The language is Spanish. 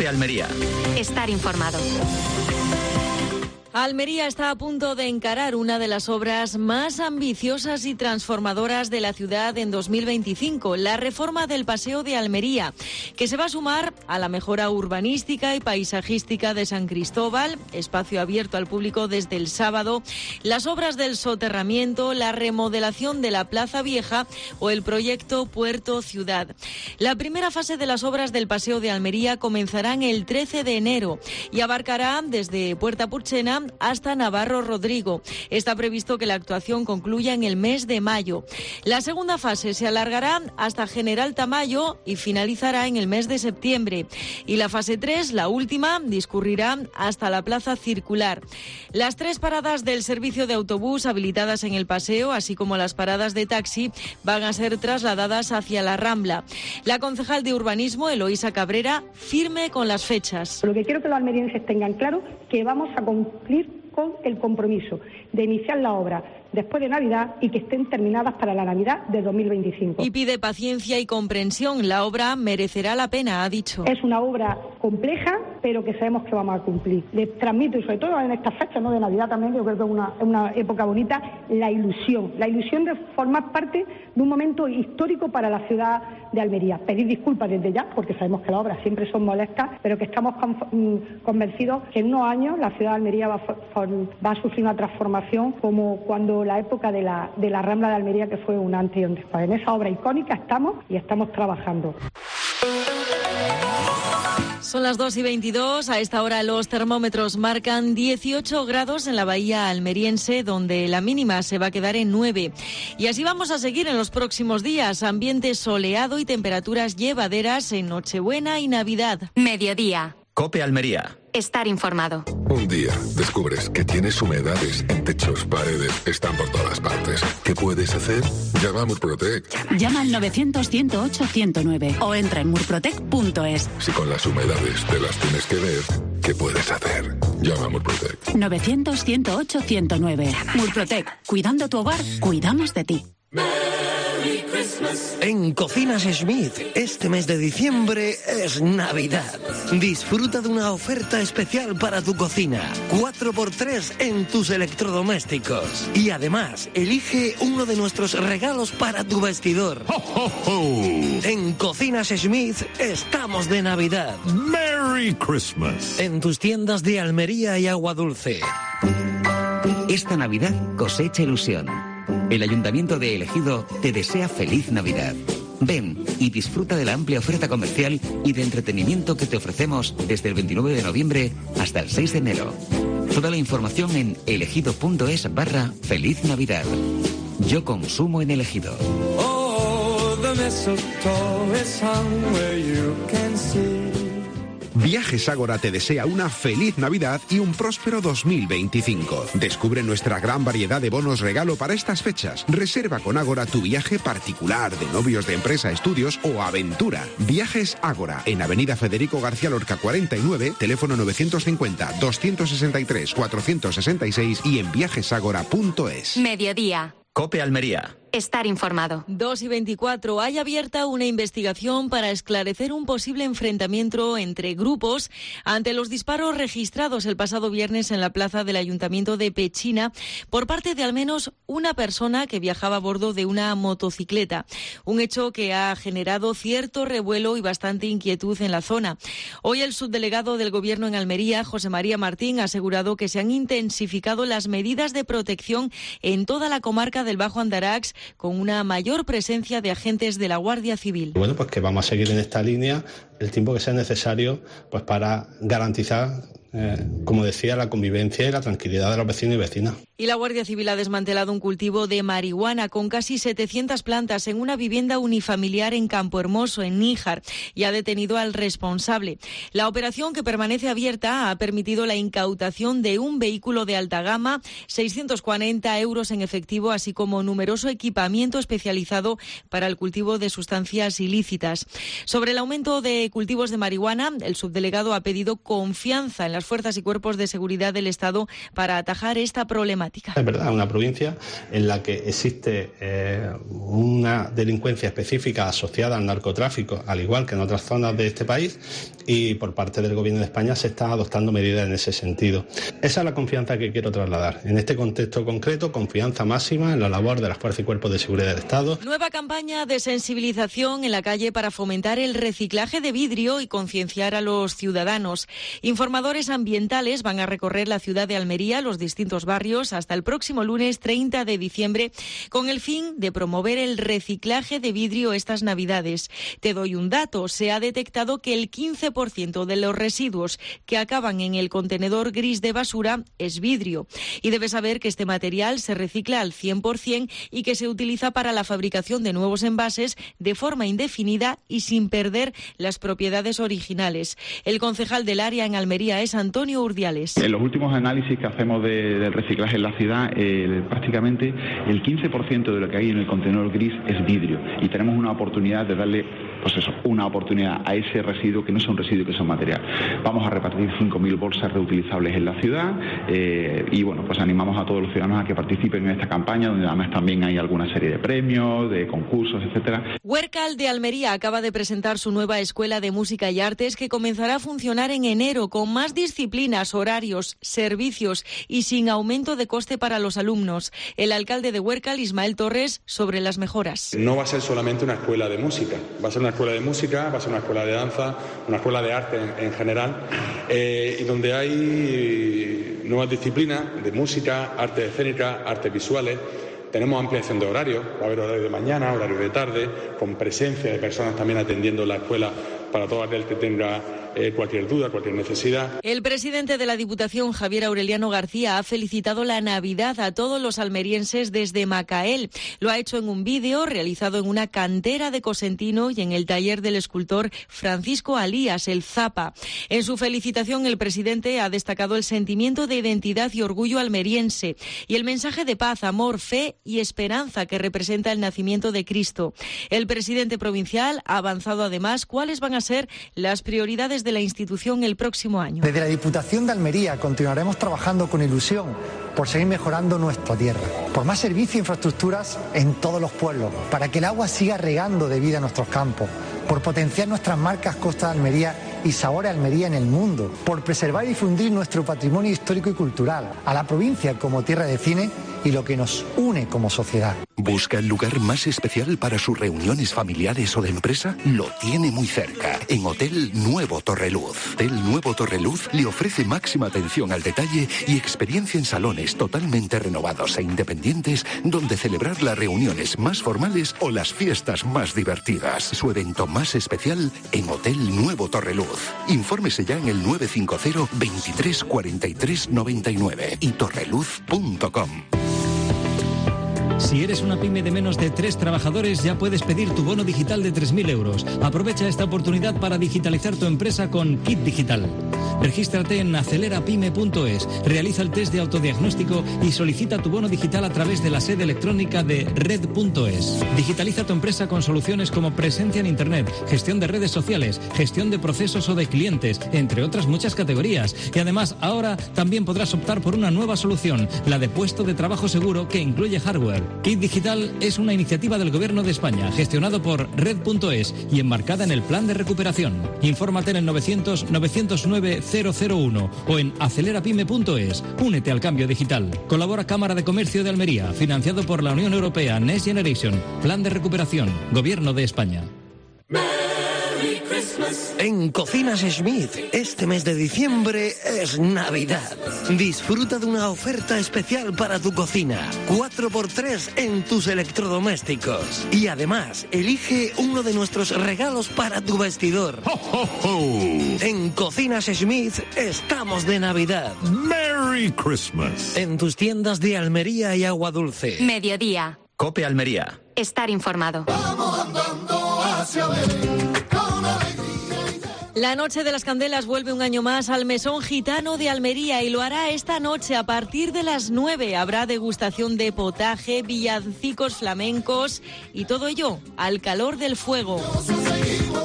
COPE Almería. Estar informado. Almería está a punto de encarar una de las obras más ambiciosas y transformadoras de la ciudad en 2025, la reforma del Paseo de Almería, que se va a sumar a la mejora urbanística y paisajística de San Cristóbal, espacio abierto al público desde el sábado, las obras del soterramiento, la remodelación de la Plaza Vieja o el proyecto Puerto Ciudad. La primera fase de las obras del Paseo de Almería comenzarán el 13 de enero y abarcará desde Puerta Purchena hasta Navarro Rodrigo. Está previsto que la actuación concluya en el mes de mayo. La segunda fase se alargará hasta General Tamayo y finalizará en el mes de septiembre. Y la fase 3, la última, discurrirá hasta la Plaza Circular. Las 3 paradas del servicio de autobús habilitadas en el paseo, así como las paradas de taxi, van a ser trasladadas hacia la Rambla. La concejal de Urbanismo, Eloísa Cabrera, firme con las fechas. Lo que quiero que los almerienses tengan claro que vamos a cumplir con el compromiso de iniciar la obra después de Navidad y que estén terminadas para la Navidad de 2025. Y pide paciencia y comprensión. La obra merecerá la pena, ha dicho. Es una obra compleja, pero que sabemos que vamos a cumplir. Les transmito, y sobre todo en estas fechas, ¿no?, de Navidad también, yo creo que es una época bonita, la ilusión de formar parte de un momento histórico para la ciudad de Almería. Pedir disculpas desde ya, porque sabemos que las obras siempre son molestas, pero que estamos convencidos que en unos años la ciudad de Almería va a sufrir una transformación como cuando la época de la Rambla de Almería, que fue un antes y un después. En esa obra icónica estamos trabajando. Son las 2:22. A esta hora los termómetros marcan 18 grados en la bahía almeriense, donde la mínima se va a quedar en 9. Y así vamos a seguir en los próximos días. Ambiente soleado y temperaturas llevaderas en Nochebuena y Navidad. Mediodía. COPE Almería. Estar informado. Un día descubres que tienes humedades en techos, paredes, están por todas partes. ¿Qué puedes hacer? Llama a Murprotec. Llama al 900-108-109 o entra en murprotec.es. Si con las humedades te las tienes que ver, ¿qué puedes hacer? Llama a Murprotec. 900-108-109. Murprotec. Cuidando tu hogar, cuidamos de ti. En Cocinas Schmidt, este mes de diciembre es Navidad. Disfruta de una oferta especial para tu cocina. 4x3 en tus electrodomésticos. Y además, elige uno de nuestros regalos para tu vestidor. ¡Ho, ho, ho! En Cocinas Schmidt estamos de Navidad. ¡Merry Christmas! En tus tiendas de Almería y Agua Dulce. Esta Navidad cosecha ilusión. El Ayuntamiento de El Ejido te desea feliz Navidad. Ven y disfruta de la amplia oferta comercial y de entretenimiento que te ofrecemos desde el 29 de noviembre hasta el 6 de enero. Toda la información en elegido.es/Feliz Navidad. Yo consumo en El Ejido. Oh, the mistletoe is hung where you can see. Viajes Ágora te desea una feliz Navidad y un próspero 2025. Descubre nuestra gran variedad de bonos regalo para estas fechas. Reserva con Ágora tu viaje particular, de novios, de empresa, estudios o aventura. Viajes Ágora, en Avenida Federico García Lorca 49, teléfono 950-263-466 y en viajesagora.es. Mediodía. COPE Almería. Estar informado. 2:24. Hay abierta una investigación para esclarecer un posible enfrentamiento entre grupos ante los disparos registrados el pasado viernes en la plaza del Ayuntamiento de Pechina por parte de al menos una persona que viajaba a bordo de una motocicleta. Un hecho que ha generado cierto revuelo y bastante inquietud en la zona. Hoy el subdelegado del Gobierno en Almería, José María Martín, ha asegurado que se han intensificado las medidas de protección en toda la comarca del Bajo Andarax, con una mayor presencia de agentes de la Guardia Civil. Bueno, pues que vamos a seguir en esta línea el tiempo que sea necesario, pues para garantizar, como decía, la convivencia y la tranquilidad de los vecinos y vecinas. Y la Guardia Civil ha desmantelado un cultivo de marihuana con casi 700 plantas en una vivienda unifamiliar en Campo Hermoso, en Níjar, y ha detenido al responsable. La operación, que permanece abierta, ha permitido la incautación de un vehículo de alta gama, 640 euros en efectivo, así como numeroso equipamiento especializado para el cultivo de sustancias ilícitas. Sobre el aumento de cultivos de marihuana, el subdelegado ha pedido confianza en las las fuerzas y cuerpos de seguridad del Estado para atajar esta problemática. Es verdad, una provincia en la que existe una delincuencia específica asociada al narcotráfico, al igual que en otras zonas de este país, y por parte del Gobierno de España se están adoptando medidas en ese sentido. Esa es la confianza que quiero trasladar. En este contexto concreto, confianza máxima en la labor de las fuerzas y cuerpos de seguridad del Estado. Nueva campaña de sensibilización en la calle para fomentar el reciclaje de vidrio y concienciar a los ciudadanos. Informadores ambientales van a recorrer la ciudad de Almería, los distintos barrios, hasta el próximo lunes 30 de diciembre, con el fin de promover el reciclaje de vidrio estas Navidades. Te doy un dato: se ha detectado que el 15% de los residuos que acaban en el contenedor gris de basura es vidrio. Y debes saber que este material se recicla al 100% y que se utiliza para la fabricación de nuevos envases de forma indefinida y sin perder las propiedades originales. El concejal del área en Almería es Antonio Urdiales. En los últimos análisis que hacemos del reciclaje en la ciudad, prácticamente el 15% de lo que hay en el contenedor gris es vidrio, y tenemos una oportunidad de darle, una oportunidad a ese residuo, que no es un residuo, que es un material. Vamos a repartir 5.000 bolsas reutilizables en la ciudad y animamos a todos los ciudadanos a que participen en esta campaña, donde además también hay alguna serie de premios, de concursos, etcétera. Huércal de Almería acaba de presentar su nueva escuela de música y artes, que comenzará a funcionar en enero con más disciplinas, horarios, servicios y sin aumento de coste para los alumnos. El alcalde de Huércal, Ismael Torres, sobre las mejoras. No va a ser solamente una escuela de música, va a ser una escuela de música, va a ser una escuela de danza, una escuela de arte en general, y donde hay nuevas disciplinas de música, arte escénica, artes visuales. Tenemos ampliación de horarios, va a haber horario de mañana, horario de tarde, con presencia de personas también atendiendo la escuela para todo aquel que tenga cualquier duda, cualquier necesidad. El presidente de la Diputación, Javier Aureliano García, ha felicitado la Navidad a todos los almerienses desde Macael. Lo ha hecho en un vídeo realizado en una cantera de Cosentino y en el taller del escultor Francisco Alías, el Zapa. En su felicitación, el presidente ha destacado el sentimiento de identidad y orgullo almeriense y el mensaje de paz, amor, fe y esperanza que representa el nacimiento de Cristo. El presidente provincial ha avanzado además cuáles van a ser las prioridades de la institución el próximo año. Desde la Diputación de Almería continuaremos trabajando con ilusión por seguir mejorando nuestra tierra, por más servicios e infraestructuras en todos los pueblos, para que el agua siga regando de vida nuestros campos, por potenciar nuestras marcas Costa de Almería y Sabor a Almería en el mundo, por preservar y difundir nuestro patrimonio histórico y cultural, a la provincia como tierra de cine y lo que nos une como sociedad. ¿Busca el lugar más especial para sus reuniones familiares o de empresa? Lo tiene muy cerca, en Hotel Nuevo Torreluz. Hotel Nuevo Torreluz le ofrece máxima atención al detalle y experiencia en salones totalmente renovados e independientes, donde celebrar las reuniones más formales o las fiestas más divertidas. Su evento más especial en Hotel Nuevo Torreluz. Infórmese ya en el 950 23 43 99 y torreluz.com. Si eres una pyme de menos de 3 trabajadores, ya puedes pedir tu bono digital de 3.000 euros. Aprovecha esta oportunidad para digitalizar tu empresa con Kit Digital. Regístrate en acelerapyme.es, realiza el test de autodiagnóstico y solicita tu bono digital a través de la sede electrónica de red.es. Digitaliza tu empresa con soluciones como presencia en Internet, gestión de redes sociales, gestión de procesos o de clientes, entre otras muchas categorías. Y además, ahora también podrás optar por una nueva solución, la de puesto de trabajo seguro, que incluye hardware. Kit Digital es una iniciativa del Gobierno de España, gestionado por red.es y enmarcada en el Plan de Recuperación. Infórmate en el 900-909-001 o en acelerapyme.es. Únete al cambio digital. Colabora Cámara de Comercio de Almería, financiado por la Unión Europea, Next Generation, Plan de Recuperación, Gobierno de España. En Cocinas Smith, este mes de diciembre es Navidad. Disfruta de una oferta especial para tu cocina. 4x3 en tus electrodomésticos. Y además, elige uno de nuestros regalos para tu vestidor. ¡Ho, ho, ho! En Cocinas Smith estamos de Navidad. ¡Merry Christmas! En tus tiendas de Almería y Agua Dulce. Mediodía. COPE Almería. Estar informado. Vamos andando hacia Belén. La Noche de las Candelas vuelve un año más al Mesón Gitano de Almería y lo hará esta noche a partir de las 9. Habrá degustación de potaje, villancicos flamencos y todo ello al calor del fuego.